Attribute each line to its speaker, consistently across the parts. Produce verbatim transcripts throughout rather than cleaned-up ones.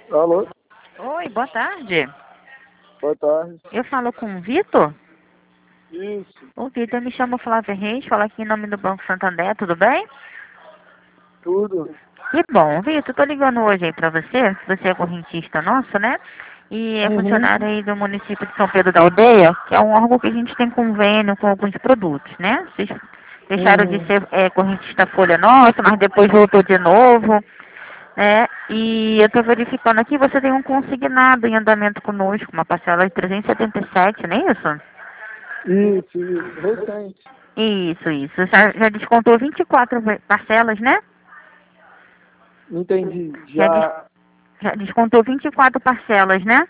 Speaker 1: Alô?
Speaker 2: Oi, boa tarde.
Speaker 1: Boa tarde.
Speaker 2: Eu falo com o Vitor.
Speaker 1: Isso,
Speaker 2: O Vitor, me chama Flávia Reis, falo aqui em nome do Banco Santander, tudo bem?
Speaker 1: tudo.
Speaker 2: Que bom, Vitor, tô ligando hoje aí pra você, você é correntista nosso, né? E é
Speaker 1: Uhum.
Speaker 2: funcionário aí do município de São Pedro da Aldeia, que é um órgão que a gente tem convênio com alguns produtos, né? Vocês deixaram de
Speaker 1: Uhum.
Speaker 2: ser é, correntista folha nossa, mas depois voltou de novo, né? E eu tô verificando aqui, você tem um consignado em andamento conosco, uma parcela de trezentos e setenta e sete, não é isso?
Speaker 1: Isso, isso. Recente.
Speaker 2: Isso, isso. Já, já descontou vinte e quatro ve- parcelas, né?
Speaker 1: Entendi.
Speaker 2: Já, des,
Speaker 1: Já.
Speaker 2: já descontou vinte e quatro parcelas, né?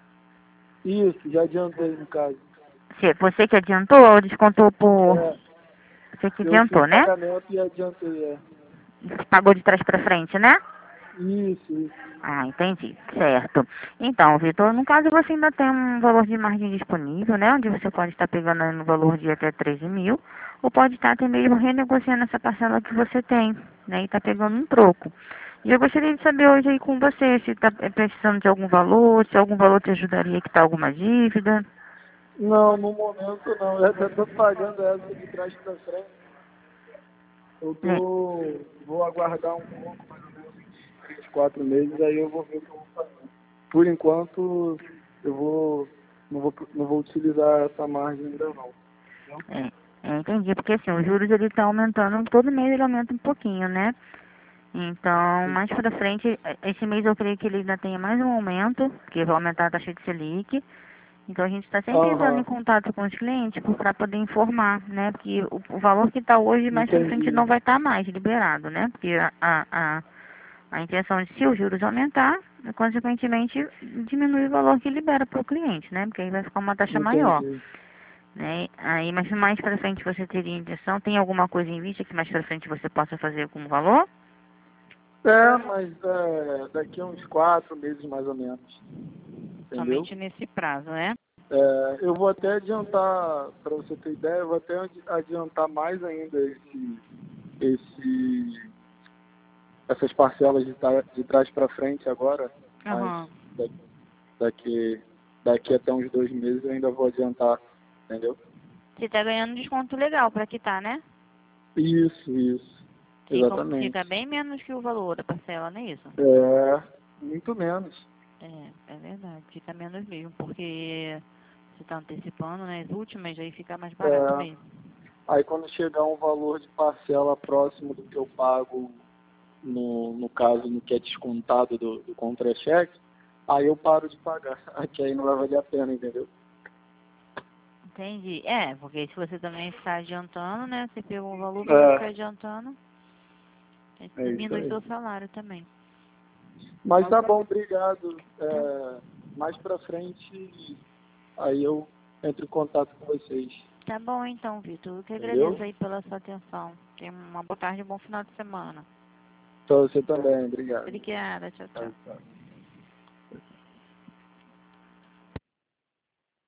Speaker 1: Isso, já adiantei no caso.
Speaker 2: Você, você que adiantou ou descontou por...
Speaker 1: É,
Speaker 2: Você que
Speaker 1: eu fiz
Speaker 2: adiantou, né?
Speaker 1: pagamento e adiantei, é.
Speaker 2: Pagou de trás pra frente, né?
Speaker 1: Isso, isso.
Speaker 2: Ah, entendi. Certo. Então, Vitor, no caso você ainda tem um valor de margem disponível, né? Onde você pode estar pegando aí no valor de até treze mil, ou pode estar até mesmo renegociando essa parcela que você tem, né? E tá pegando um troco. E eu gostaria de saber hoje aí com você se está precisando de algum valor, se algum valor te ajudaria a quitar alguma dívida.
Speaker 1: Não, no momento não. Eu até tô pagando essa de trás pra frente. Eu
Speaker 2: Né?
Speaker 1: tô. Vou aguardar um pouco, mais ou menos uns três, quatro meses, aí eu vou ver o que eu vou fazer. Por enquanto, eu vou. Não vou, não vou utilizar essa margem ainda não. Entendeu?
Speaker 2: É, é, entendi, porque assim, os juros ele tá aumentando, todo mês ele aumenta um pouquinho, né? Então,
Speaker 1: Sim.
Speaker 2: mais pra frente, eh, esse mês eu creio que ele ainda tenha mais um aumento, que vai aumentar a taxa de Selic. Então a gente está sempre entrando em
Speaker 1: Aham,
Speaker 2: contato com os clientes para poder informar, né? Porque o, o valor que está hoje, mais pra frente,
Speaker 1: entendi.
Speaker 2: não vai estar mais liberado, né? Porque a, a, a, a intenção de se os juros aumentar, consequentemente, diminui o valor que libera para o cliente, né? Porque aí vai ficar uma taxa maior.
Speaker 1: Entendi.
Speaker 2: Né? Aí, mas mais para frente você teria intenção, tem alguma coisa em vista que mais para frente você possa fazer com o valor?
Speaker 1: É, mas é, daqui a uns quatro meses mais ou menos. Entendeu?
Speaker 2: Somente nesse prazo, né?
Speaker 1: É, eu vou até adiantar, para você ter ideia, eu vou até adi- adiantar mais ainda esse, esse, essas parcelas de, tra- de trás para frente agora, mas
Speaker 2: Aham.
Speaker 1: da- daqui, daqui até uns dois meses eu ainda vou adiantar, entendeu?
Speaker 2: Você está ganhando um desconto legal para quitar, né?
Speaker 1: Isso, isso,
Speaker 2: Fica, fica
Speaker 1: exatamente.
Speaker 2: bem menos que o valor da parcela, não é isso?
Speaker 1: É, muito menos.
Speaker 2: É, é verdade, fica menos mesmo, porque você está antecipando, né? As últimas, aí fica mais barato
Speaker 1: É,
Speaker 2: mesmo.
Speaker 1: aí quando chegar um valor de parcela próximo do que eu pago, no, no caso, no que é descontado do, do contra-cheque, aí eu paro de pagar. Aqui aí não vai valer a pena, entendeu?
Speaker 2: Entendi. É, porque se você também está adiantando, né? Você pegou o valor, mas vai ficar
Speaker 1: É,
Speaker 2: adiantando, aí
Speaker 1: é isso
Speaker 2: diminui seu
Speaker 1: aí.
Speaker 2: salário também.
Speaker 1: Mas tá bom, obrigado.
Speaker 2: Tá,
Speaker 1: É, mais pra frente, aí eu entro em contato com vocês.
Speaker 2: tá bom então, Vitor. Eu que agradeço
Speaker 1: Entendeu?
Speaker 2: aí pela sua atenção. Tenha uma boa tarde e um bom final de semana.
Speaker 1: Então você também, obrigado.
Speaker 2: Obrigada, tchau, tchau.
Speaker 1: Tchau, tchau.